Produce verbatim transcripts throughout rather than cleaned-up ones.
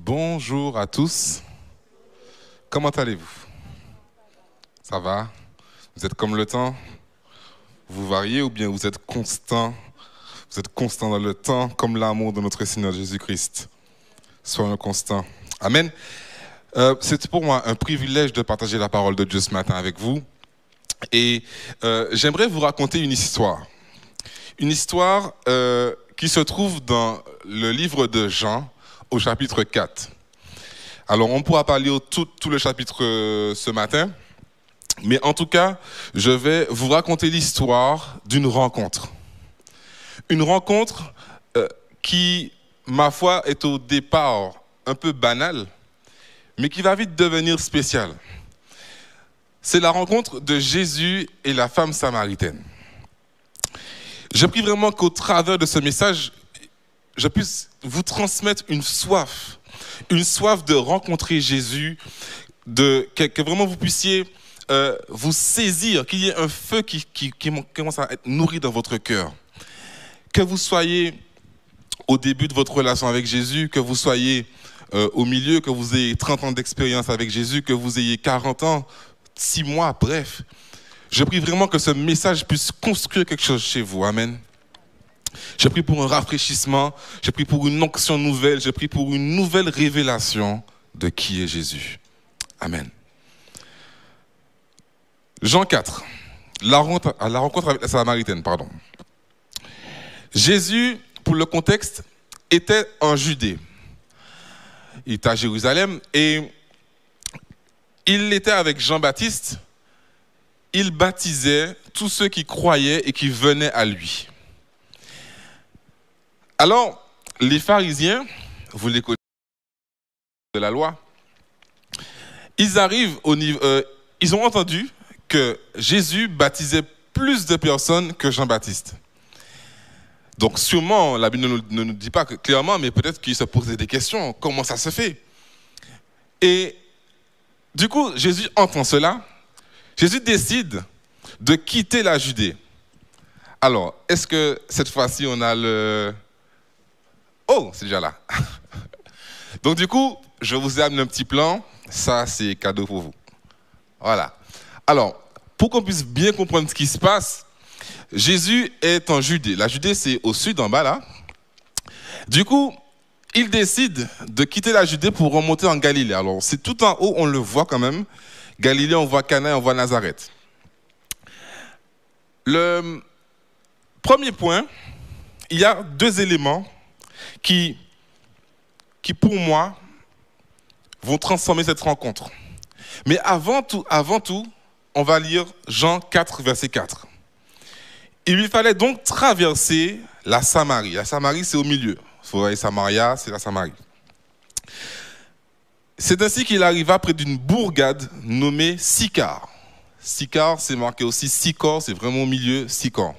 Bonjour à tous. Comment allez-vous? Ça va? Vous êtes comme le temps? Vous variez ou bien vous êtes constant? Vous êtes constant dans le temps comme l'amour de notre Seigneur Jésus-Christ. Soyons constants. Amen. Euh, c'est pour moi un privilège de partager la parole de Dieu ce matin avec vous. Et euh, j'aimerais vous raconter une histoire. Une histoire euh, qui se trouve dans le livre de Jean au chapitre quatre. Alors on pourra pas lire tout, tout le chapitre euh, ce matin, mais en tout cas, je vais vous raconter l'histoire d'une rencontre. Une rencontre euh, qui, ma foi, est au départ un peu banale, mais qui va vite devenir spéciale. C'est la rencontre de Jésus et la femme samaritaine. Je prie vraiment qu'au travers de ce message, je puisse vous transmettre une soif, une soif de rencontrer Jésus, de, que, que vraiment vous puissiez euh, vous saisir, qu'il y ait un feu qui, qui, qui commence à être nourri dans votre cœur. Que vous soyez au début de votre relation avec Jésus, que vous soyez euh, au milieu, que vous ayez trente ans d'expérience avec Jésus, que vous ayez quarante ans, six mois, bref. Je prie vraiment que ce message puisse construire quelque chose chez vous. Amen. Je prie pour un rafraîchissement, je prie pour une onction nouvelle, je prie pour une nouvelle révélation de qui est Jésus. Amen. Jean quatre, la rencontre, la rencontre avec la Samaritaine, pardon. Jésus, pour le contexte, était en Judée. Il était à Jérusalem et il était avec Jean-Baptiste. Il baptisait tous ceux qui croyaient et qui venaient à lui. Alors, les pharisiens, vous les connaissez de la loi, ils arrivent au niveau, euh, ils ont entendu que Jésus baptisait plus de personnes que Jean-Baptiste. Donc sûrement, la Bible ne nous, ne nous dit pas clairement, mais peut-être qu'ils se posaient des questions. Comment ça se fait? Et du coup, Jésus entend cela. Jésus décide de quitter la Judée. Alors, est-ce que cette fois-ci, on a le... Oh, c'est déjà là. Donc du coup, je vous ai amené un petit plan. Ça, c'est cadeau pour vous. Voilà. Alors, pour qu'on puisse bien comprendre ce qui se passe, Jésus est en Judée. La Judée, c'est au sud, en bas, là. Du coup, il décide de quitter la Judée pour remonter en Galilée. Alors, c'est tout en haut, on le voit quand même. Galilée, on voit Cana, on voit Nazareth. Le premier point, il y a deux éléments qui, qui, pour moi, vont transformer cette rencontre. Mais avant tout, avant tout, on va lire Jean quatre, verset quatre. Il lui fallait donc traverser la Samarie. La Samarie, c'est au milieu. Vous voyez, Samaria, c'est la Samarie. C'est ainsi qu'il arriva près d'une bourgade nommée Sychar. Sychar, c'est marqué aussi Sychor, c'est vraiment au milieu, Sychor.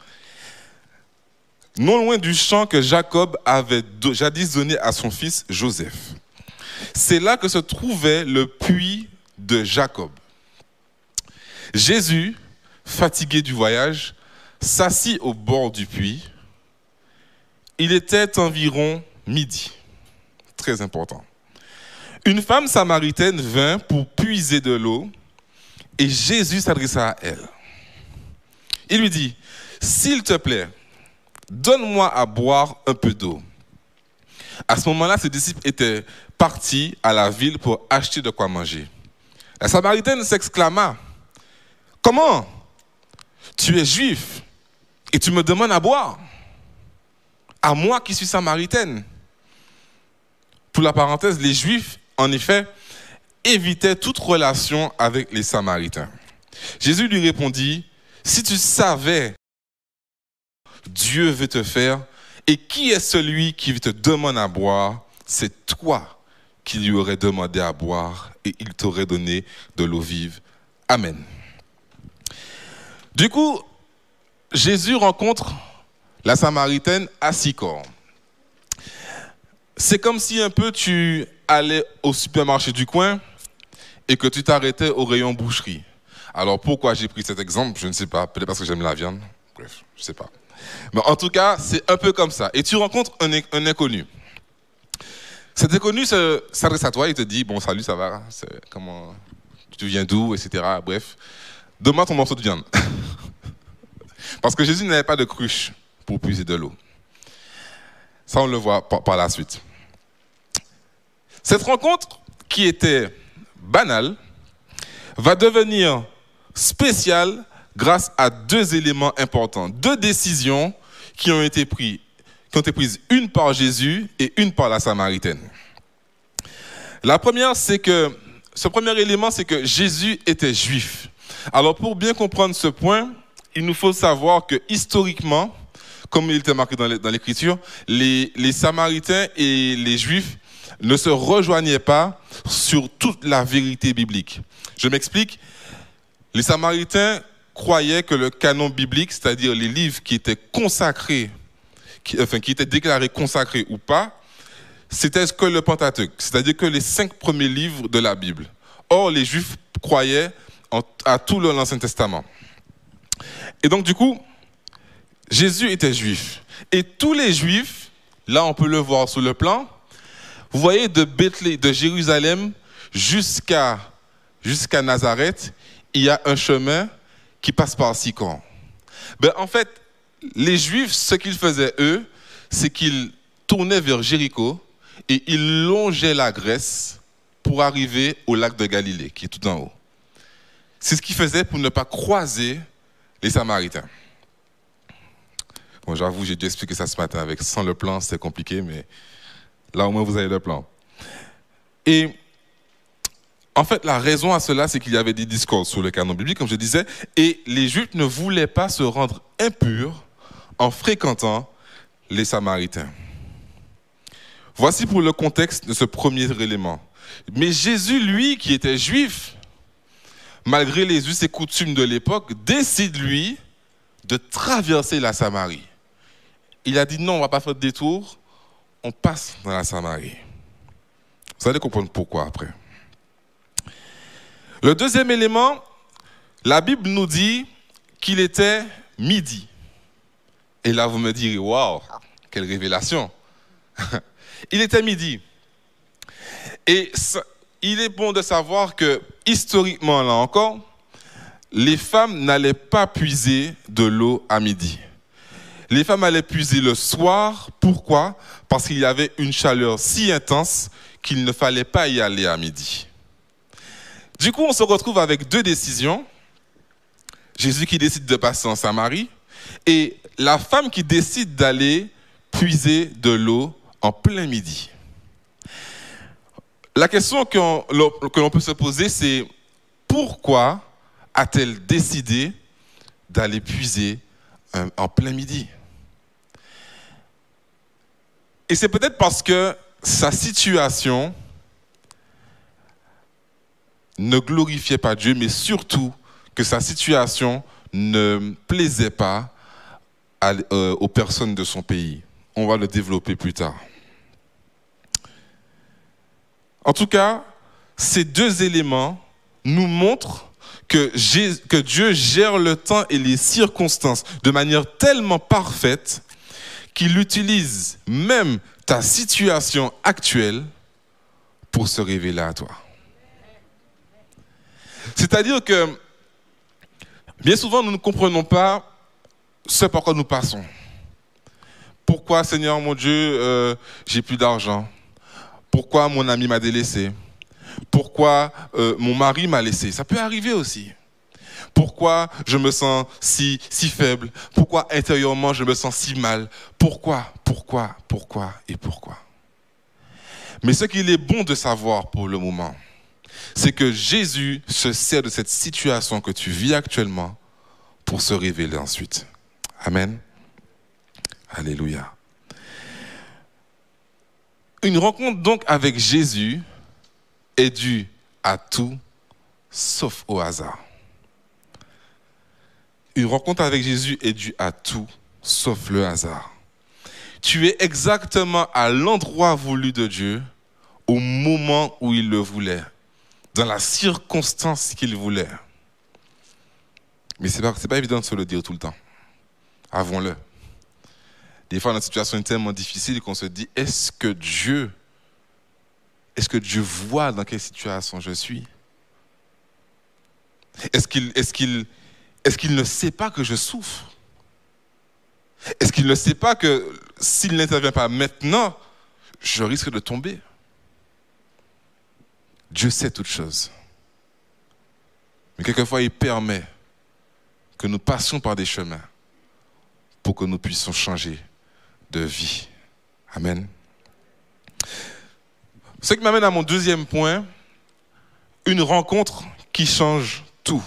Non loin du champ que Jacob avait jadis donné à son fils Joseph. C'est là que se trouvait le puits de Jacob. Jésus, fatigué du voyage, s'assit au bord du puits. Il était environ midi. Très important. Une femme samaritaine vint pour puiser de l'eau et Jésus s'adressa à elle. Il lui dit, « S'il te plaît, donne-moi à boire un peu d'eau. » À ce moment-là, ses disciples étaient partis à la ville pour acheter de quoi manger. La Samaritaine s'exclama, « Comment? Tu es juif et tu me demandes à boire? À moi qui suis samaritaine. » Pour la parenthèse, les Juifs, en effet, évitaient toute relation avec les Samaritains. Jésus lui répondit, « Si tu savais, Dieu veut te faire, et qui est celui qui te demande à boire? C'est toi qui lui aurais demandé à boire, et il t'aurait donné de l'eau vive. Amen. » Du coup, Jésus rencontre la Samaritaine à Sychor. C'est comme si un peu tu allais au supermarché du coin et que tu t'arrêtais au rayon boucherie. Alors pourquoi j'ai pris cet exemple? Je ne sais pas, peut-être parce que j'aime la viande. Bref, je ne sais pas. Mais en tout cas, c'est un peu comme ça. Et tu rencontres un, un inconnu. Cet inconnu se- s'adresse à toi et te dit, bon, salut, ça va, c'est- comment, tu viens d'où, et cetera. Bref, donne-moi ton morceau de viande. Parce que Jésus n'avait pas de cruche pour puiser de l'eau. Ça, on le voit par, par la suite. Cette rencontre, qui était banale, va devenir spéciale grâce à deux éléments importants, deux décisions qui ont été prises, qui ont été prises, une par Jésus et une par la Samaritaine. La première, c'est que, ce premier élément, c'est que Jésus était juif. Alors, pour bien comprendre ce point, il nous faut savoir que historiquement, comme il était marqué dans l'Écriture, les, les Samaritains et les Juifs ne se rejoignaient pas sur toute la vérité biblique. Je m'explique. Les Samaritains croyaient que le canon biblique, c'est-à-dire les livres qui étaient consacrés, qui, enfin, qui étaient déclarés consacrés ou pas, c'était que le Pentateuque, c'est-à-dire que les cinq premiers livres de la Bible. Or, les Juifs croyaient en, à tout l'Ancien Testament. Et donc, du coup, Jésus était juif. Et tous les Juifs, là, on peut le voir sur le plan, vous voyez, de Bethléem, de Jérusalem jusqu'à jusqu'à Nazareth, il y a un chemin qui passe par Sicon. Ben, en fait, les Juifs, ce qu'ils faisaient, eux, c'est qu'ils tournaient vers Jéricho et ils longeaient la Grèce pour arriver au lac de Galilée, qui est tout en haut. C'est ce qu'ils faisaient pour ne pas croiser les Samaritains. Bon, j'avoue, j'ai dû expliquer ça ce matin. Avec, sans le plan, c'est compliqué, mais là, au moins, vous avez le plan. Et en fait, la raison à cela, c'est qu'il y avait des discours sur le canon biblique, comme je disais, et les Juifs ne voulaient pas se rendre impurs en fréquentant les Samaritains. Voici pour le contexte de ce premier élément. Mais Jésus, lui, qui était juif, malgré les us et coutumes de l'époque, décide, lui, de traverser la Samarie. Il a dit non, on ne va pas faire de détour, on passe dans la Samarie. Vous allez comprendre pourquoi après. Le deuxième élément, la Bible nous dit qu'il était midi. Et là, vous me direz, waouh, quelle révélation. Il était midi. Et ça, il est bon de savoir que, historiquement, là encore, les femmes n'allaient pas puiser de l'eau à midi. Les femmes allaient puiser le soir. Pourquoi? Parce qu'il y avait une chaleur si intense qu'il ne fallait pas y aller à midi. Du coup, on se retrouve avec deux décisions. Jésus qui décide de passer en Samarie et la femme qui décide d'aller puiser de l'eau en plein midi. La question que l'on peut se poser, c'est pourquoi a-t-elle décidé d'aller puiser en plein midi? Et c'est peut-être parce que sa situation ne glorifiait pas Dieu, mais surtout que sa situation ne plaisait pas à, euh, aux personnes de son pays. On va le développer plus tard. En tout cas, ces deux éléments nous montrent que, que Dieu gère le temps et les circonstances de manière tellement parfaite qu'il utilise même ta situation actuelle pour se révéler à toi. C'est-à-dire que bien souvent, nous ne comprenons pas ce par quoi nous passons. Pourquoi, Seigneur mon Dieu, euh, j'ai plus d'argent? Pourquoi mon ami m'a délaissé? Pourquoi euh, mon mari m'a laissé? Ça peut arriver aussi. Pourquoi je me sens si, si faible? Pourquoi intérieurement je me sens si mal? Pourquoi, pourquoi, pourquoi et pourquoi? Mais ce qu'il est bon de savoir pour le moment, c'est que Jésus se sert de cette situation que tu vis actuellement pour se révéler ensuite. Amen. Alléluia. Une rencontre donc avec Jésus est due à tout sauf au hasard. Une rencontre avec Jésus est due à tout sauf le hasard. Tu es exactement à l'endroit voulu de Dieu au moment où il le voulait, dans la circonstance qu'il voulait. Mais ce n'est pas, c'est pas évident de se le dire tout le temps. Avouons-le. Des fois, notre situation est tellement difficile qu'on se dit, est-ce que Dieu est-ce que Dieu voit dans quelle situation je suis? Est-ce qu'il, est-ce qu'il, est-ce qu'il ne sait pas que je souffre? Est-ce qu'il ne sait pas que s'il n'intervient pas maintenant, je risque de tomber? Dieu sait toutes choses. Mais quelquefois, il permet que nous passions par des chemins pour que nous puissions changer de vie. Amen. Ce qui m'amène à mon deuxième point, une rencontre qui change tout.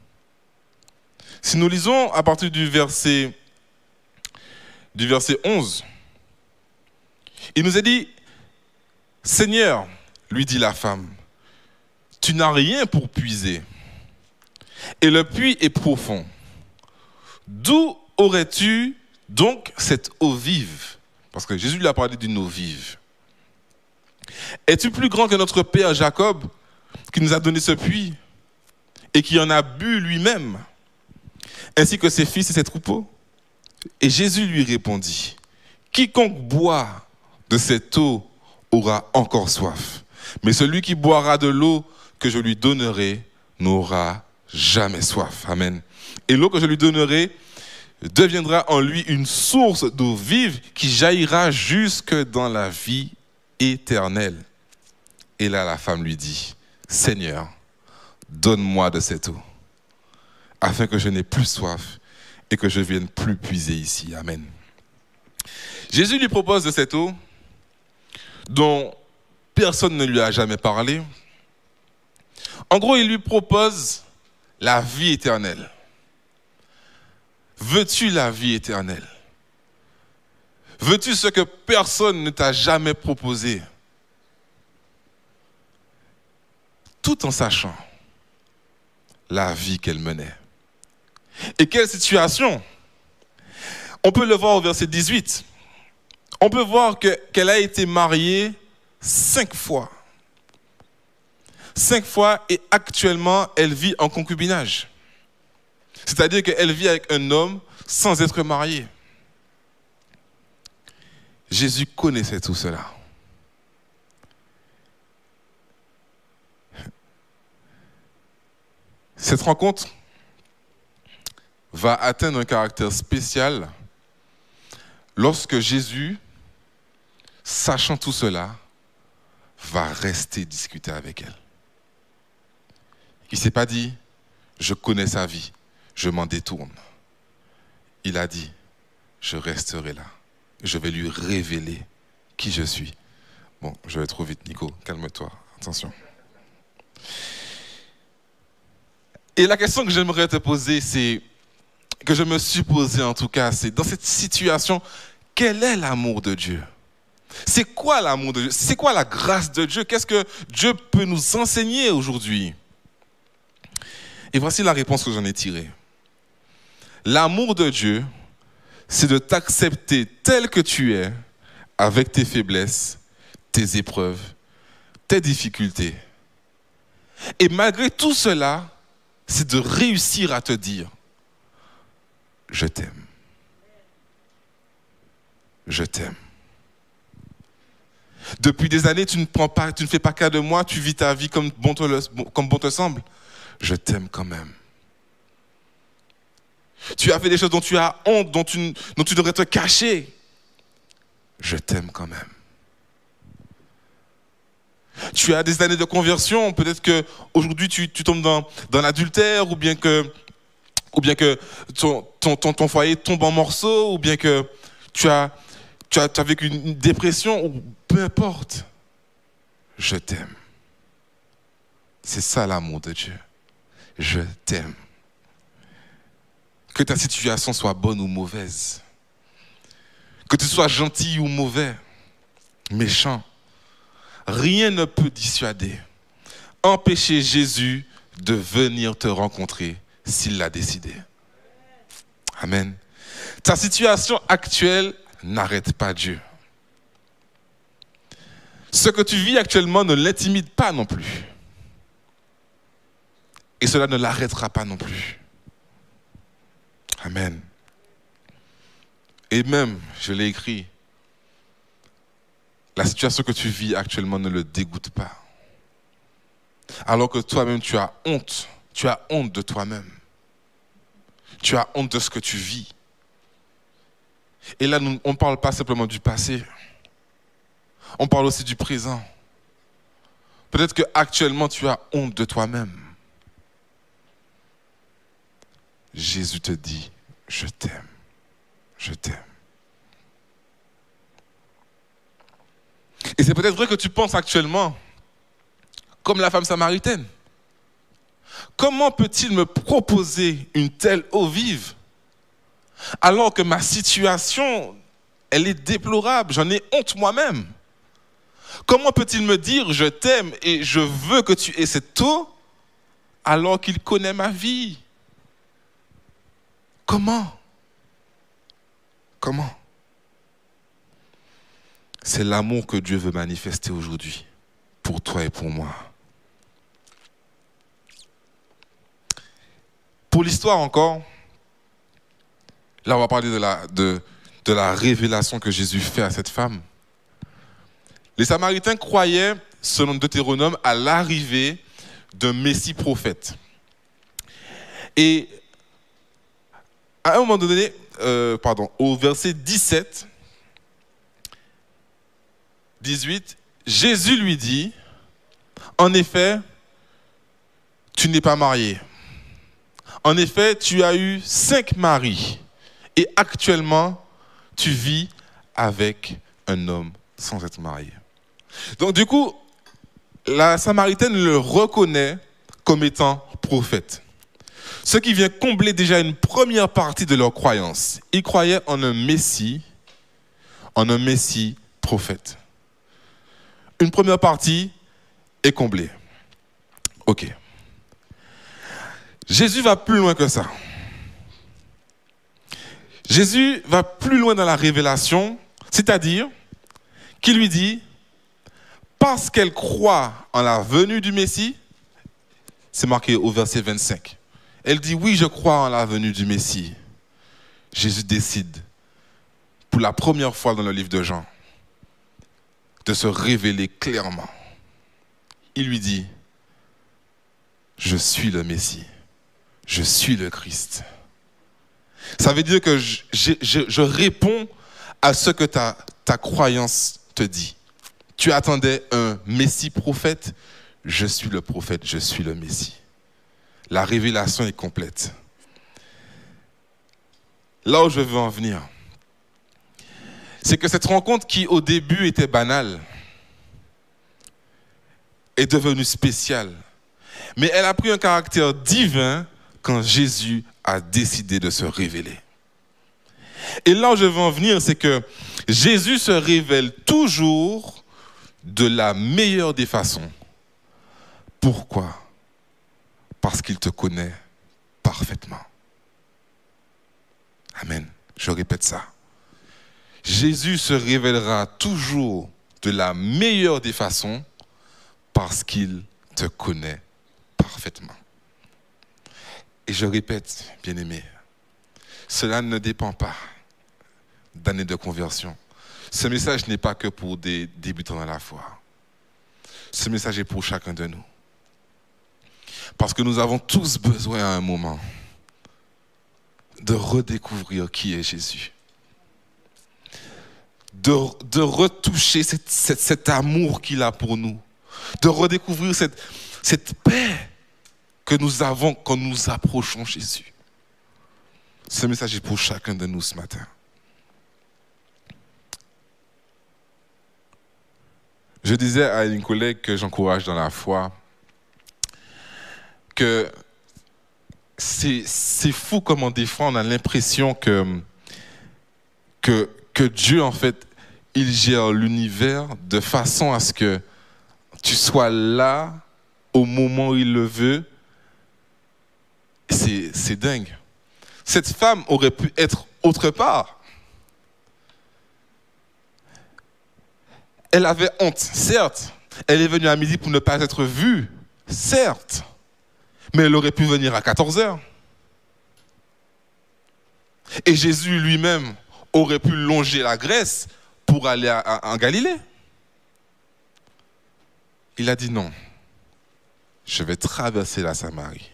Si nous lisons à partir du verset, du verset onze, il nous est dit, « Seigneur, lui dit la femme, tu n'as rien pour puiser, et le puits est profond. D'où aurais-tu donc cette eau vive ?» Parce que Jésus lui a parlé d'une eau vive. « Es-tu plus grand que notre père Jacob, qui nous a donné ce puits, et qui en a bu lui-même, ainsi que ses fils et ses troupeaux ?» Et Jésus lui répondit, « Quiconque boit de cette eau aura encore soif, mais celui qui boira de l'eau que je lui donnerai n'aura jamais soif. » Amen. Et l'eau que je lui donnerai deviendra en lui une source d'eau vive qui jaillira jusque dans la vie éternelle. Et là, la femme lui dit, « Seigneur, donne-moi de cette eau, afin que je n'ai plus soif et que je ne vienne plus puiser ici. » Amen. Jésus lui propose de cette eau dont personne ne lui a jamais parlé. En gros, il lui propose la vie éternelle. Veux-tu la vie éternelle? Veux-tu ce que personne ne t'a jamais proposé? Tout en sachant la vie qu'elle menait. Et quelle situation? On peut le voir au verset dix-huit. On peut voir que, qu'elle a été mariée cinq fois. Cinq fois et actuellement, elle vit en concubinage. C'est-à-dire qu'elle vit avec un homme sans être mariée. Jésus connaissait tout cela. Cette rencontre va atteindre un caractère spécial lorsque Jésus, sachant tout cela, va rester discuter avec elle. Il ne s'est pas dit, je connais sa vie, je m'en détourne. Il a dit, je resterai là, je vais lui révéler qui je suis. Bon, je vais trop vite, Nico, calme-toi, attention. Et la question que j'aimerais te poser, c'est, que je me suis posée en tout cas, c'est dans cette situation, quel est l'amour de Dieu? C'est quoi l'amour de Dieu? C'est quoi la grâce de Dieu? Qu'est-ce que Dieu peut nous enseigner aujourd'hui? Et voici la réponse que j'en ai tirée. L'amour de Dieu, c'est de t'accepter tel que tu es, avec tes faiblesses, tes épreuves, tes difficultés. Et malgré tout cela, c'est de réussir à te dire, je t'aime. Je t'aime. Depuis des années, tu ne prends pas, tu ne fais pas cas de moi, tu vis ta vie comme bon te, comme bon te semble. Je t'aime quand même. Tu as fait des choses dont tu as honte, dont tu, dont tu devrais te cacher. Je t'aime quand même. Tu as des années de conversion, peut-être qu'aujourd'hui tu, tu tombes dans, dans l'adultère, ou bien que, ou bien que ton, ton, ton, ton foyer tombe en morceaux, ou bien que tu as, tu as, tu as vécu une dépression, ou peu importe. Je t'aime. C'est ça l'amour de Dieu. Je t'aime. Que ta situation soit bonne ou mauvaise, que tu sois gentil ou mauvais, méchant, rien ne peut dissuader, empêcher Jésus de venir te rencontrer s'il l'a décidé. Amen. Ta situation actuelle n'arrête pas Dieu. Ce que tu vis actuellement ne l'intimide pas non plus. Et cela ne l'arrêtera pas non plus. Amen. Et même, je l'ai écrit, la situation que tu vis actuellement ne le dégoûte pas. Alors que toi-même, tu as honte. Tu as honte de toi-même. Tu as honte de ce que tu vis. Et là, nous, on ne parle pas simplement du passé. On parle aussi du présent. Peut-être qu'actuellement, tu as honte de toi-même. Jésus te dit, je t'aime. Je t'aime. Et c'est peut-être vrai que tu penses actuellement, comme la femme samaritaine. Comment peut-il me proposer une telle eau vive alors que ma situation, elle est déplorable, j'en ai honte moi-même. Comment peut-il me dire je t'aime et je veux que tu aies cette eau alors qu'il connaît ma vie? Comment? Comment? C'est l'amour que Dieu veut manifester aujourd'hui pour toi et pour moi. Pour l'histoire encore, là on va parler de la, de, de la révélation que Jésus fait à cette femme. Les Samaritains croyaient, selon Deutéronome, à l'arrivée d'un Messie prophète. Et à un moment donné, euh, pardon, au verset dix-sept, dix-huit, Jésus lui dit, en effet, tu n'es pas marié. En effet, tu as eu cinq maris et actuellement, tu vis avec un homme sans être marié. Donc du coup, la Samaritaine le reconnaît comme étant prophète. Ce qui vient combler déjà une première partie de leur croyance. Ils croyaient en un Messie, en un Messie prophète. Une première partie est comblée. Ok. Jésus va plus loin que ça. Jésus va plus loin dans la révélation, c'est-à-dire qu'il lui dit, parce qu'elle croit en la venue du Messie, c'est marqué au verset vingt-cinq. Elle dit, oui, je crois en la venue du Messie. Jésus décide, pour la première fois dans le livre de Jean, de se révéler clairement. Il lui dit, je suis le Messie, je suis le Christ. Ça veut dire que je, je, je, je réponds à ce que ta, ta croyance te dit. Tu attendais un Messie prophète, je suis le prophète, je suis le Messie. La révélation est complète. Là où je veux en venir, c'est que cette rencontre qui au début était banale est devenue spéciale. Mais elle a pris un caractère divin quand Jésus a décidé de se révéler. Et là où je veux en venir, c'est que Jésus se révèle toujours de la meilleure des façons. Pourquoi? Parce qu'il te connaît parfaitement. Amen. Je répète ça. Jésus se révélera toujours de la meilleure des façons parce qu'il te connaît parfaitement. Et je répète, bien-aimé, cela ne dépend pas d'années de conversion. Ce message n'est pas que pour des débutants dans la foi. Ce message est pour chacun de nous. Parce que nous avons tous besoin à un moment de redécouvrir qui est Jésus. De, de retoucher cette, cette, cet amour qu'il a pour nous. De redécouvrir cette, cette paix que nous avons quand nous approchons Jésus. Ce message est pour chacun de nous ce matin. Je disais à une collègue que j'encourage dans la foi que c'est, c'est fou comment des fois on a l'impression que, que, que Dieu, en fait, il gère l'univers de façon à ce que tu sois là au moment où il le veut. C'est, c'est dingue. Cette femme aurait pu être autre part. Elle avait honte, certes. Elle est venue à midi pour ne pas être vue, certes. Mais elle aurait pu venir à quatorze heures. Et Jésus lui-même aurait pu longer la Grèce pour aller à, à, en Galilée. il a dit non. Je vais traverser la Samarie.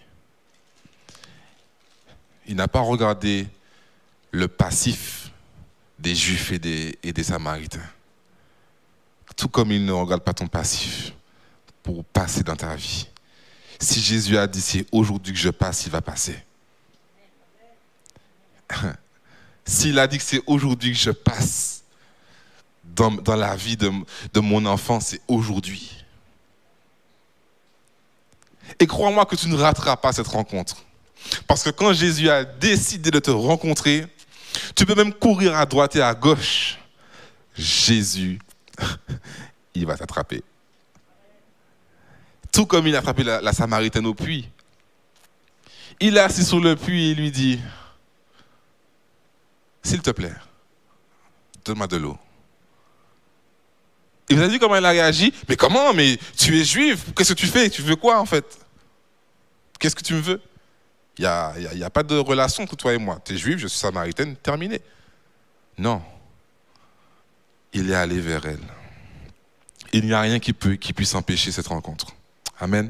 Il n'a pas regardé le passif des Juifs et des, et des Samaritains. Tout comme il ne regarde pas ton passif pour passer dans ta vie. Si Jésus a dit c'est aujourd'hui que je passe, il va passer. S'il a dit que c'est aujourd'hui que je passe dans, dans la vie de, de mon enfant, c'est aujourd'hui. Et crois-moi que tu ne rateras pas cette rencontre. Parce que quand Jésus a décidé de te rencontrer, tu peux même courir à droite et à gauche. Jésus, il va t'attraper. Tout comme il a attrapé la, la Samaritaine au puits. Il est assis sur le puits et il lui dit, s'il te plaît, donne-moi de l'eau. Et vous avez vu comment elle a réagi? Mais comment? Mais tu es juif, qu'est-ce que tu fais? Tu veux quoi en fait? Qu'est-ce que tu me veux? Il n'y a, y a, y a pas de relation entre toi et moi. Tu es juif, je suis samaritaine, terminé. Non. Il est allé vers elle. Il n'y a rien qui, peut, qui puisse empêcher cette rencontre. Amen.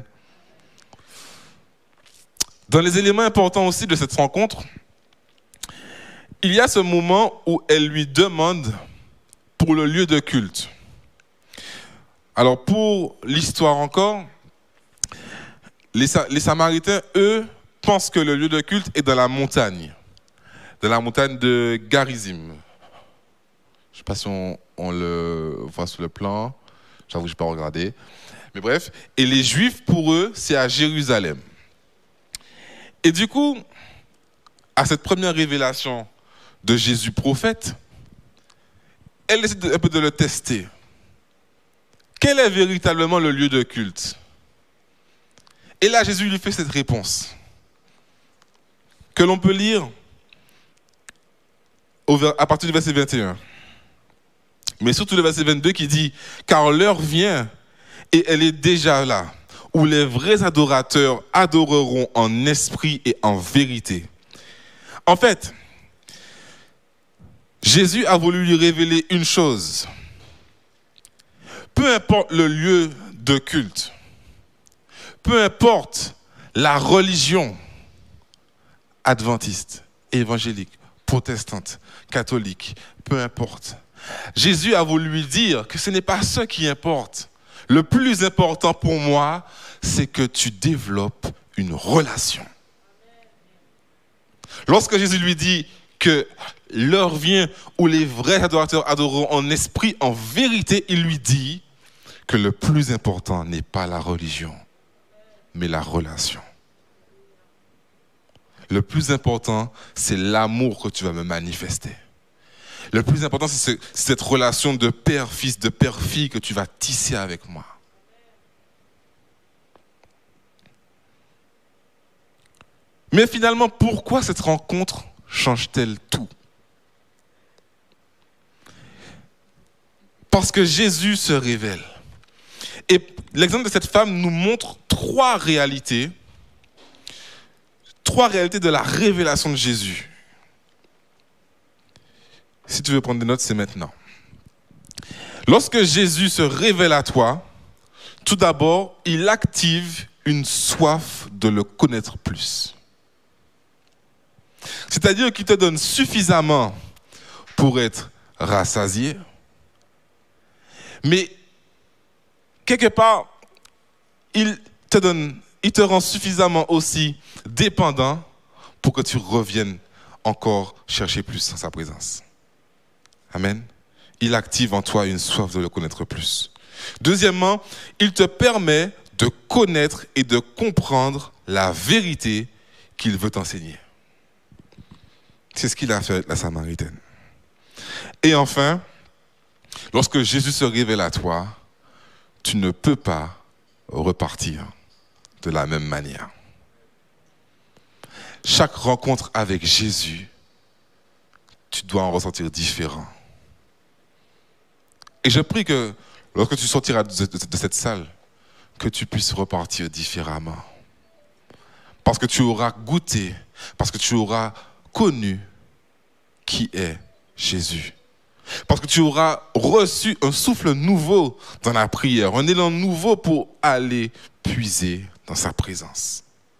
Dans les éléments importants aussi de cette rencontre, il y a ce moment où elle lui demande pour le lieu de culte. Alors pour l'histoire encore, les, les Samaritains, eux, pensent que le lieu de culte est dans la montagne, dans la montagne de Garizim. Je ne sais pas si on, on le voit sur le plan, j'avoue que je n'ai pas regardé. Mais bref, et les Juifs, pour eux, c'est à Jérusalem. Et du coup, à cette première révélation de Jésus prophète, elle décide un peu de le tester. Quel est véritablement le lieu de culte? Et là, Jésus lui fait cette réponse, que l'on peut lire au, à partir du verset vingt et un. Mais surtout le verset vingt-deux qui dit « Car l'heure vient, et elle est déjà là, où les vrais adorateurs adoreront en esprit et en vérité. » En fait, Jésus a voulu lui révéler une chose. Peu importe le lieu de culte, peu importe la religion adventiste, évangélique, protestante, catholique, peu importe. Jésus a voulu lui dire que ce n'est pas ce qui importe. Le plus important pour moi, c'est que tu développes une relation. Lorsque Jésus lui dit que l'heure vient où les vrais adorateurs adoreront en esprit, en vérité, il lui dit que le plus important n'est pas la religion, mais la relation. Le plus important, c'est l'amour que tu vas me manifester. Le plus important, c'est cette relation de père-fils, de père-fille que tu vas tisser avec moi. Mais finalement, pourquoi cette rencontre change-t-elle tout? Parce que Jésus se révèle. Et l'exemple de cette femme nous montre trois réalités, trois réalités de la révélation de Jésus. Si tu veux prendre des notes, c'est maintenant. Lorsque Jésus se révèle à toi, tout d'abord, il active une soif de le connaître plus. C'est-à-dire qu'il te donne suffisamment pour être rassasié, mais quelque part, il te donne, il te rend suffisamment aussi dépendant pour que tu reviennes encore chercher plus en sa présence. Amen. Il active en toi une soif de le connaître plus. Deuxièmement, il te permet de connaître et de comprendre la vérité qu'il veut t'enseigner. C'est ce qu'il a fait avec la Samaritaine. Et enfin, lorsque Jésus se révèle à toi, tu ne peux pas repartir de la même manière. Chaque rencontre avec Jésus, tu dois en ressentir différent. Et je prie que lorsque tu sortiras de, de, de cette salle, que tu puisses repartir différemment. Parce que tu auras goûté, parce que tu auras connu qui est Jésus. Parce que tu auras reçu un souffle nouveau dans la prière, un élan nouveau pour aller puiser dans sa présence.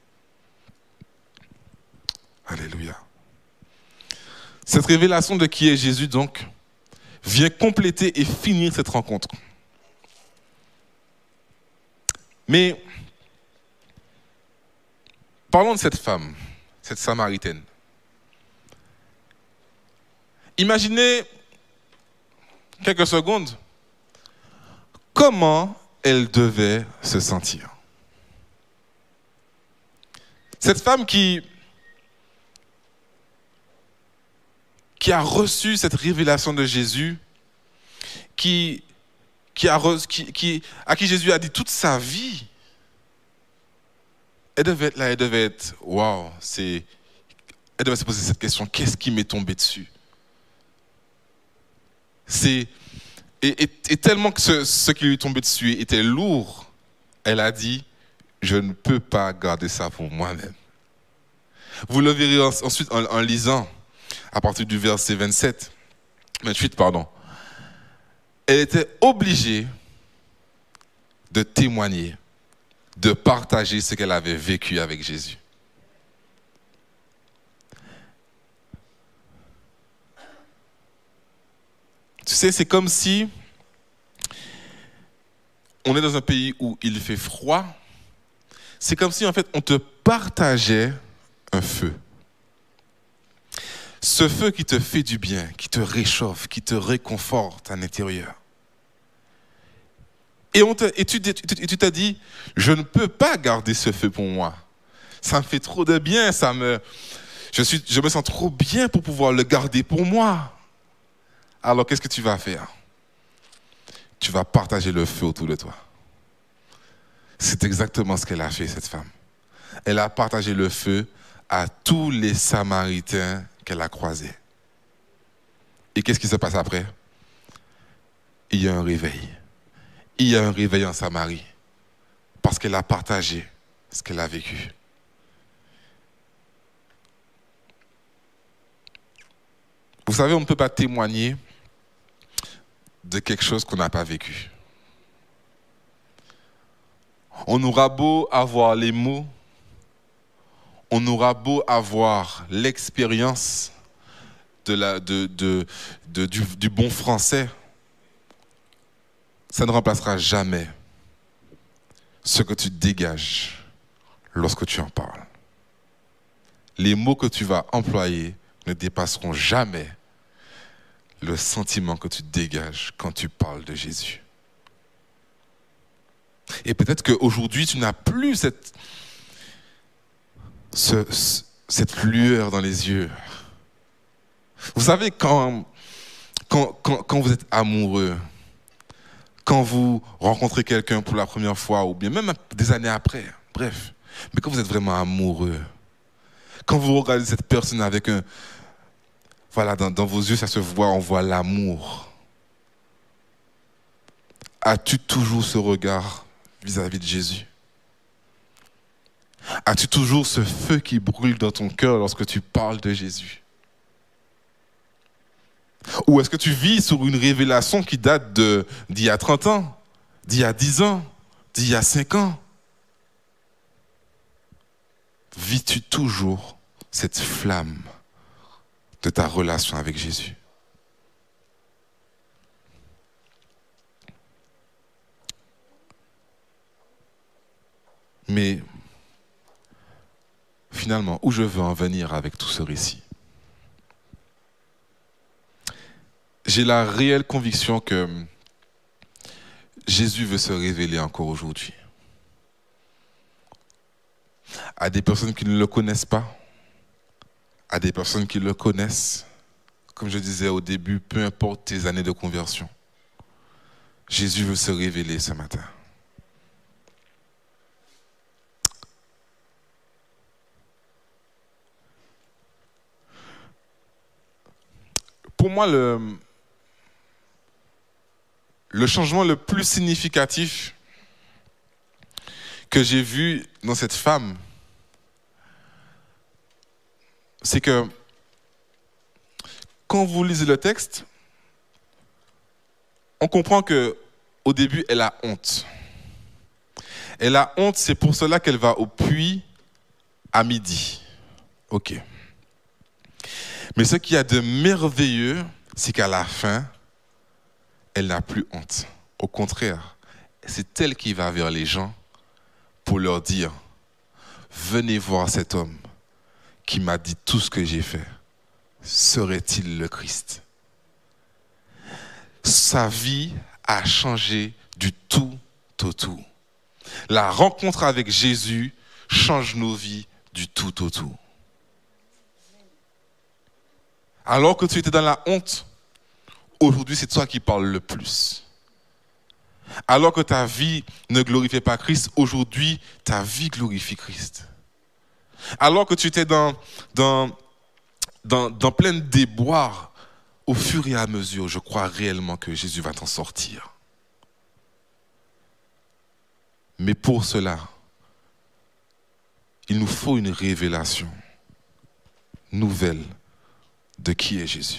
Alléluia. Cette révélation de qui est Jésus, donc, vient compléter et finir cette rencontre. Mais, parlons de cette femme, cette Samaritaine. Imaginez quelques secondes comment elle devait se sentir. Cette femme qui, qui a reçu cette révélation de Jésus, qui, qui a, qui, qui, à qui Jésus a dit toute sa vie, elle devait être là, elle devait être, waouh, c'est, elle devait se poser cette question, qu'est-ce qui m'est tombé dessus? C'est, et, et, et tellement que ce, ce qui lui est tombé dessus était lourd, elle a dit, je ne peux pas garder ça pour moi-même. Vous le verrez ensuite en, en lisant, à partir du verset vingt-sept, vingt-huit, pardon. Elle était obligée de témoigner, de partager ce qu'elle avait vécu avec Jésus. Tu sais, c'est comme si on est dans un pays où il fait froid. C'est comme si, en fait, on te partageait un feu. Ce feu qui te fait du bien, qui te réchauffe, qui te réconforte à l'intérieur. Et, on te, et tu t'as dit, je ne peux pas garder ce feu pour moi. Ça me fait trop de bien, ça me, je, suis, je me sens trop bien pour pouvoir le garder pour moi. Alors, qu'est-ce que tu vas faire? Tu vas partager le feu autour de toi. C'est exactement ce qu'elle a fait, cette femme. Elle a partagé le feu à tous les Samaritains qu'elle a croisés. Et qu'est-ce qui se passe après? Il y a un réveil. Il y a un réveil en Samarie. Parce qu'elle a partagé ce qu'elle a vécu. Vous savez, on ne peut pas témoigner de quelque chose qu'on n'a pas vécu. On aura beau avoir les mots, on aura beau avoir l'expérience de la, de, de, de, du, du bon français, ça ne remplacera jamais ce que tu dégages lorsque tu en parles. Les mots que tu vas employer ne dépasseront jamais le sentiment que tu dégages quand tu parles de Jésus. Et peut-être qu'aujourd'hui, tu n'as plus cette, ce, cette lueur dans les yeux. Vous savez, quand, quand, quand, quand vous êtes amoureux, quand vous rencontrez quelqu'un pour la première fois, ou bien même des années après, bref, mais quand vous êtes vraiment amoureux, quand vous regardez cette personne avec un... Voilà, dans, dans vos yeux, ça se voit, on voit l'amour. As-tu toujours ce regard vis-à-vis de Jésus? As-tu toujours ce feu qui brûle dans ton cœur lorsque tu parles de Jésus? Ou est-ce que tu vis sur une révélation qui date de, d'il y a trente ans, d'il y a dix ans, d'il y a cinq ans? Vis-tu toujours cette flamme de ta relation avec Jésus? Mais finalement, où je veux en venir avec tout ce récit? J'ai la réelle conviction que Jésus veut se révéler encore aujourd'hui. À des personnes qui ne le connaissent pas, à des personnes qui le connaissent, comme je disais au début, peu importe tes années de conversion, Jésus veut se révéler ce matin. Pour moi, le, le changement le plus significatif que j'ai vu dans cette femme, c'est que quand vous lisez le texte, on comprend que au début, elle a honte. Elle a honte, c'est pour cela qu'elle va au puits à midi. Ok. Mais ce qu'il y a de merveilleux, c'est qu'à la fin, elle n'a plus honte. Au contraire, c'est elle qui va vers les gens pour leur dire « Venez voir cet homme qui m'a dit tout ce que j'ai fait. Serait-il le Christ ?» Sa vie a changé du tout au tout. La rencontre avec Jésus change nos vies du tout au tout. Alors que tu étais dans la honte, aujourd'hui c'est toi qui parles le plus. Alors que ta vie ne glorifiait pas Christ, aujourd'hui ta vie glorifie Christ. Alors que tu étais dans, dans, dans, dans plein de déboires, au fur et à mesure, je crois réellement que Jésus va t'en sortir. Mais pour cela, il nous faut une révélation nouvelle de qui est Jésus.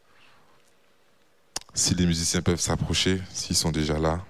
Si les musiciens peuvent s'approcher, s'ils sont déjà là.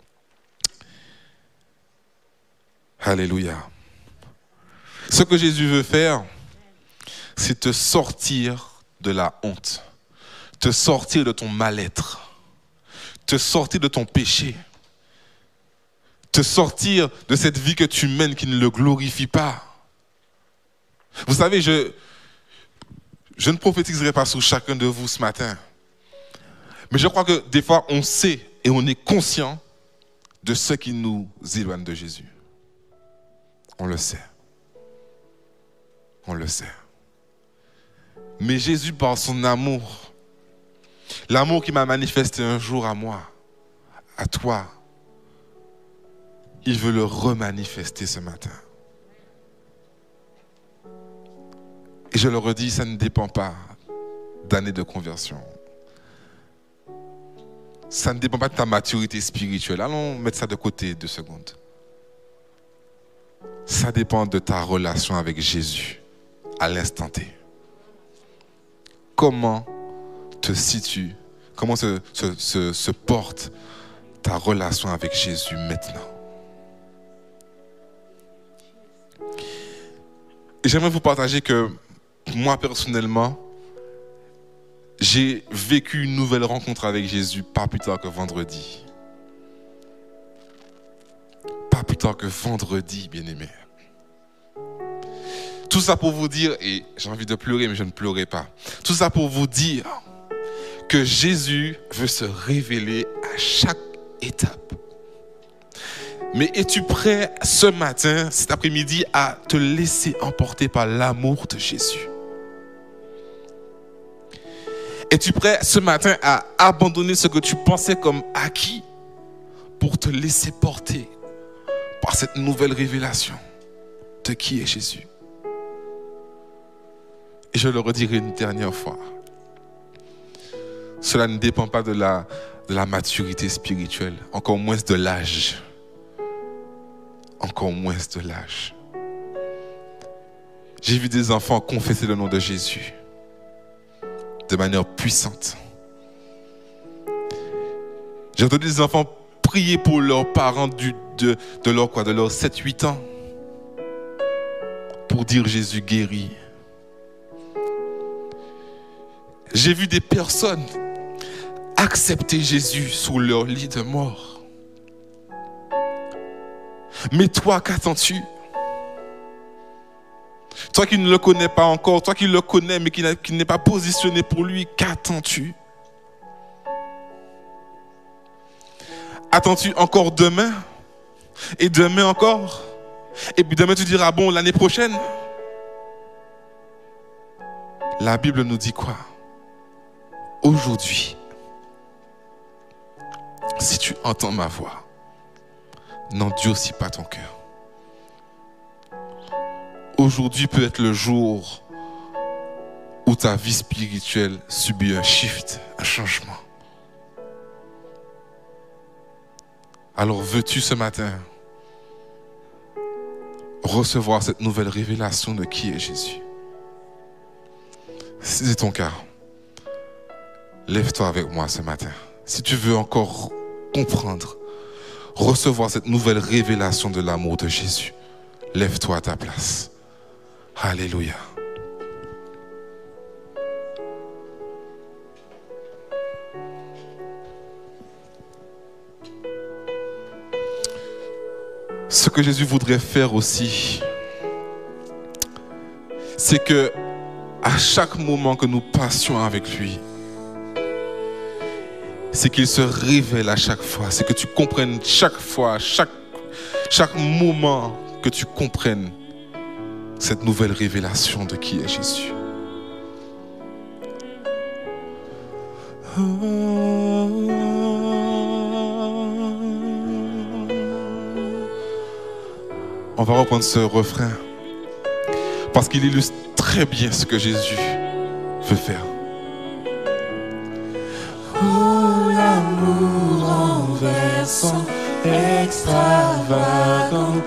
Alléluia. Ce que Jésus veut faire, c'est te sortir de la honte, te sortir de ton mal-être, te sortir de ton péché, te sortir de cette vie que tu mènes qui ne le glorifie pas. Vous savez, je, je ne prophétiserai pas sur chacun de vous ce matin, mais je crois que des fois on sait et on est conscient de ce qui nous éloigne de Jésus. On le sait. On le sait. Mais Jésus, par son amour, l'amour qu'il m'a manifesté un jour à moi, à toi, il veut le remanifester ce matin. Et je le redis, ça ne dépend pas d'années de conversion. Ça ne dépend pas de ta maturité spirituelle. Allons mettre ça de côté deux secondes. Ça dépend de ta relation avec Jésus à l'instant T. Comment te situe, comment se, se, se, se porte ta relation avec Jésus maintenant? Et j'aimerais vous partager que moi personnellement, j'ai vécu une nouvelle rencontre avec Jésus pas plus tard que vendredi. Pas plus tard que vendredi, bien-aimé. Tout ça pour vous dire, et j'ai envie de pleurer, mais je ne pleurerai pas. Tout ça pour vous dire que Jésus veut se révéler à chaque étape. Mais es-tu prêt ce matin, cet après-midi, à te laisser emporter par l'amour de Jésus? Es-tu prêt ce matin à abandonner ce que tu pensais comme acquis pour te laisser porter par cette nouvelle révélation de qui est Jésus? Et je le redirai une dernière fois. Cela ne dépend pas de la, de la maturité spirituelle, encore moins de l'âge. Encore moins de l'âge. J'ai vu des enfants confesser le nom de Jésus de manière puissante. J'ai entendu des enfants prier pour leurs parents du, de, de leurs quoi, de leurs sept huit ans pour dire Jésus guérit. J'ai vu des personnes accepter Jésus sur leur lit de mort. Mais toi, qu'attends-tu? Toi qui ne le connais pas encore, toi qui le connais mais qui, qui n'est pas positionné pour lui, qu'attends-tu? Attends-tu encore demain? Et demain encore? Et puis demain tu diras, bon, l'année prochaine? La Bible nous dit quoi? Aujourd'hui, si tu entends ma voix, n'endurcis pas ton cœur. Aujourd'hui peut être le jour où ta vie spirituelle subit un shift, un changement. Alors veux-tu ce matin recevoir cette nouvelle révélation de qui est Jésus? Si c'est ton cas, lève-toi avec moi ce matin. si tu veux encore comprendre, recevoir cette nouvelle révélation de l'amour de Jésus, lève-toi à ta place. Alléluia. Ce que Jésus voudrait faire aussi, c'est que à chaque moment que nous passions avec lui, c'est qu'il se révèle à chaque fois, c'est que tu comprennes chaque fois, chaque, chaque moment que tu comprennes cette nouvelle révélation de qui est Jésus. On va reprendre ce refrain parce qu'il illustre très bien ce que Jésus veut faire. Oh, l'amour renversant, extravagant,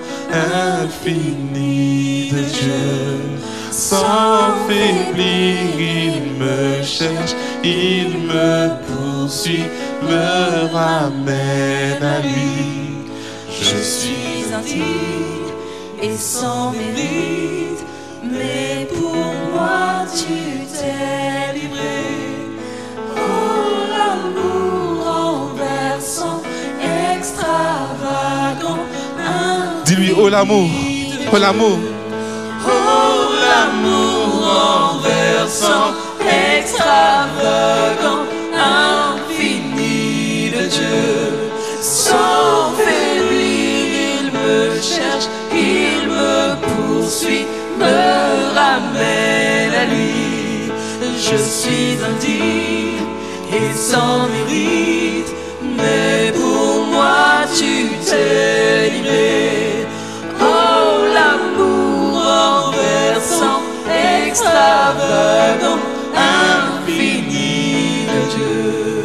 infini de Dieu. Sans faiblir, il me cherche, il me poursuit, me ramène à lui. Je suis indigne et sans mérite, mais pour moi tu t'es livré. Oh, l'amour renversant, extravagant, dis-lui, oh l'amour, oh l'amour. Oh, l'amour renversant, extravagant, infini de Dieu. Sans faiblir, il me cherche, il me poursuit, me ramène à lui. Je suis indigne et sans mérite, mais pour moi tu t'es livré. Oh, l'amour renversant, extravagant, infini de Dieu.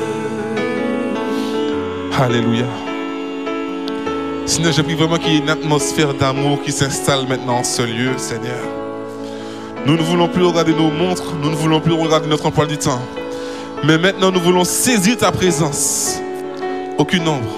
Alléluia. Seigneur, je prie vraiment qu'il y ait une atmosphère d'amour qui s'installe maintenant en ce lieu, Seigneur. Nous ne voulons plus regarder nos montres, nous ne voulons plus regarder notre emploi du temps. Mais maintenant, nous voulons saisir ta présence. Aucune ombre.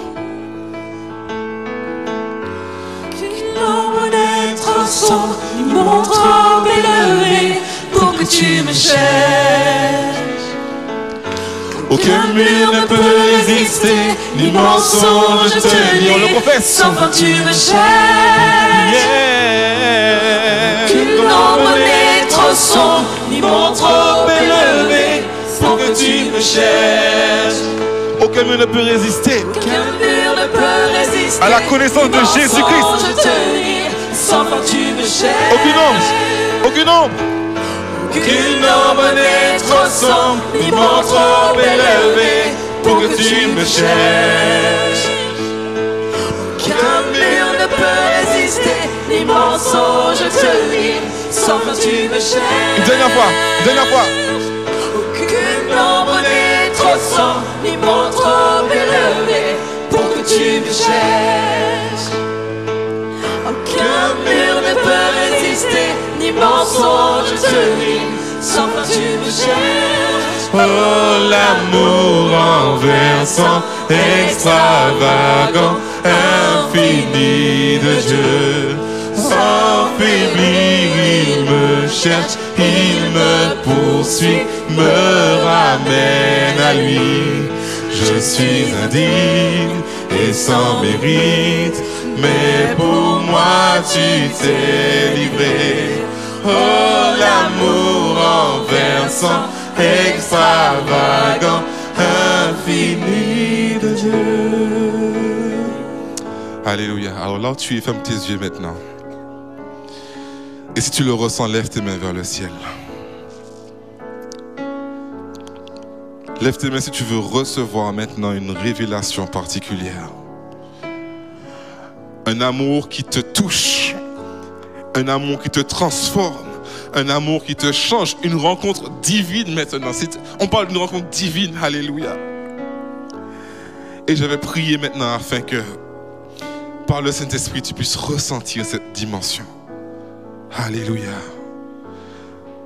Qu'une ombre n'être sombre, ni mon trop élevé, pour que tu me cherches. Aucun mur ne peut résister, ni mensonge tenir. On le confesse. Sans fin tu me cherches. Yeah. Qu'une ombre n'est trop sombre, ni mon trop élevé, pour que tu me cherches. Aucun mur ne peut résister Aucun mur ne peut résister à la connaissance de Jésus-Christ. Sans fin tu me cherches. Aucune ombre, aucune ombre. Qu'une ombre n'est trop sombre, ni mon trop élevé, pour que tu me cherches. Aucun mur ne peut résister, ni mensonge tenir, sans fin tu me cherches. Une dernière fois, une dernière fois. Aucune ombre n'est trop sombre, ni mon trop élevé, pour que tu me cherches. Aucun mur ne peut résister, ni mensonge tenir, sans fin tu me cherches. Oh, l'amour renversant, extravagant, infini de Dieu. Sans faiblir, il me cherche, il me poursuit, me ramène à lui. Je suis indigne et sans mérite, mais pour moi tu t'es livré. Oh, l'amour renversant, extravagant, infini de Dieu. Alléluia. Alors là où tu es, ferme tes yeux maintenant. Et si tu le ressens, lève tes mains vers le ciel. Lève tes mains si tu veux recevoir maintenant une révélation particulière. Un amour qui te touche. Un amour qui te transforme. Un amour qui te change. Une rencontre divine maintenant. On parle d'une rencontre divine. Alléluia. Et je vais prier maintenant afin que, par le Saint-Esprit, tu puisses ressentir cette dimension. Alléluia.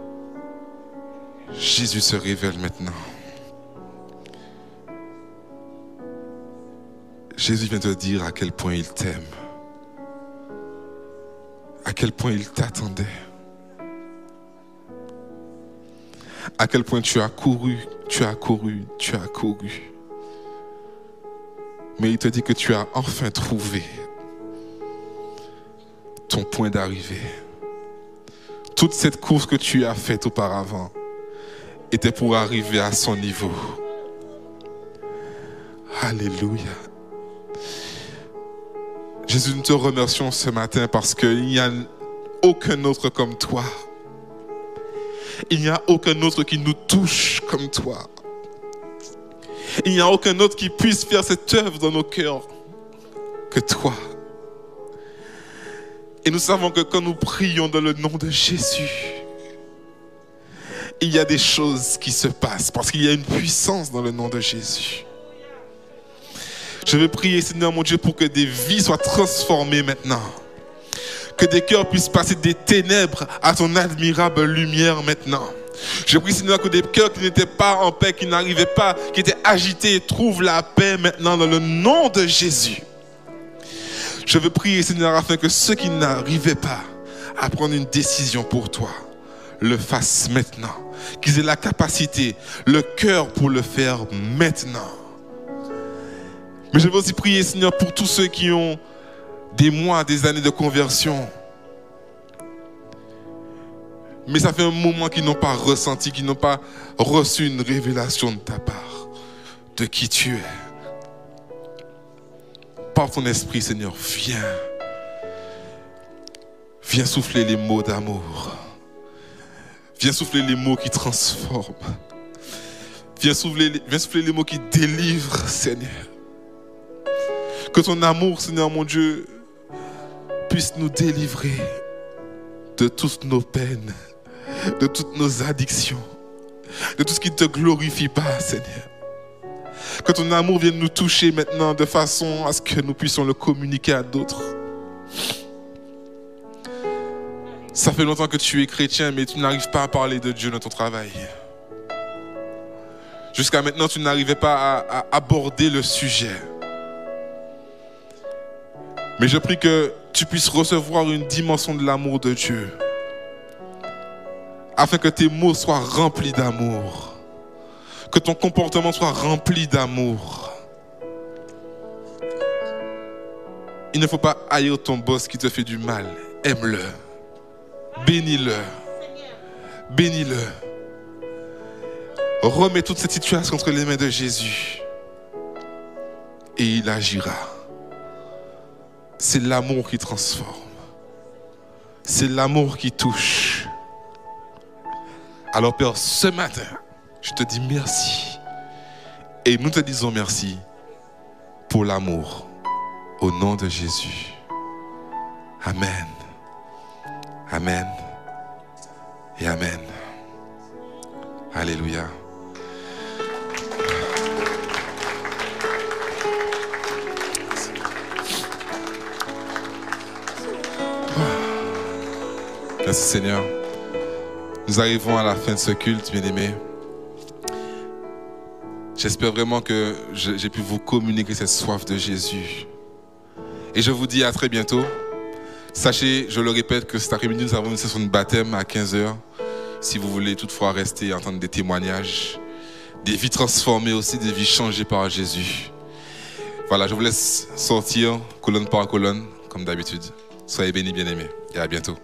Jésus se révèle maintenant. Jésus vient te dire à quel point il t'aime, à quel point il t'attendait, à quel point tu as couru, tu as couru, tu as couru. Mais il te dit que tu as enfin trouvé ton point d'arrivée. Toute cette course que tu as faite auparavant était pour arriver à son niveau. Alléluia. Jésus, nous te remercions ce matin parce qu'il n'y a aucun autre comme toi. Il n'y a aucun autre qui nous touche comme toi. Il n'y a aucun autre qui puisse faire cette œuvre dans nos cœurs que toi. Et nous savons que quand nous prions dans le nom de Jésus, il y a des choses qui se passent parce qu'il y a une puissance dans le nom de Jésus. Je veux prier, Seigneur mon Dieu, pour que des vies soient transformées maintenant. Que des cœurs puissent passer des ténèbres à ton admirable lumière maintenant. Je prie, Seigneur, que des cœurs qui n'étaient pas en paix, qui n'arrivaient pas, qui étaient agités, trouvent la paix maintenant dans le nom de Jésus. Je veux prier, Seigneur, afin que ceux qui n'arrivaient pas à prendre une décision pour toi le fassent maintenant. Qu'ils aient la capacité, le cœur pour le faire maintenant. Mais je veux aussi prier, Seigneur, pour tous ceux qui ont des mois, des années de conversion. Mais ça fait un moment qu'ils n'ont pas ressenti, qu'ils n'ont pas reçu une révélation de ta part, de qui tu es. Par ton esprit, Seigneur, viens. Viens souffler les mots d'amour. Viens souffler les mots qui transforment. Viens souffler, viens souffler les mots qui délivrent, Seigneur. Que ton amour, Seigneur mon Dieu, puisse nous délivrer de toutes nos peines, de toutes nos addictions, de tout ce qui ne te glorifie pas, Seigneur. Que ton amour vienne nous toucher maintenant de façon à ce que nous puissions le communiquer à d'autres. Ça fait longtemps que tu es chrétien, mais tu n'arrives pas à parler de Dieu dans ton travail. Jusqu'à maintenant, tu n'arrivais pas à, à aborder le sujet. Mais je prie que tu puisses recevoir une dimension de l'amour de Dieu, afin que tes mots soient remplis d'amour, que ton comportement soit rempli d'amour. Il ne faut pas haïr ton boss qui te fait du mal. Aime-le. Bénis-le. Bénis-le. Remets toute cette situation entre les mains de Jésus et il agira. C'est l'amour qui transforme. C'est l'amour qui touche. Alors Père, ce matin, je te dis merci. Et nous te disons merci pour l'amour. Au nom de Jésus. Amen. Amen. Et Amen. Alléluia. Merci Seigneur. Nous arrivons à la fin de ce culte, bien-aimés. J'espère vraiment que j'ai pu vous communiquer cette soif de Jésus. Et je vous dis à très bientôt. Sachez, je le répète, que cet après-midi, nous avons une session de baptême à quinze heures. Si vous voulez toutefois rester et entendre des témoignages, des vies transformées aussi, des vies changées par Jésus. Voilà, je vous laisse sortir colonne par colonne, comme d'habitude. Soyez bénis, bien-aimés, et à bientôt.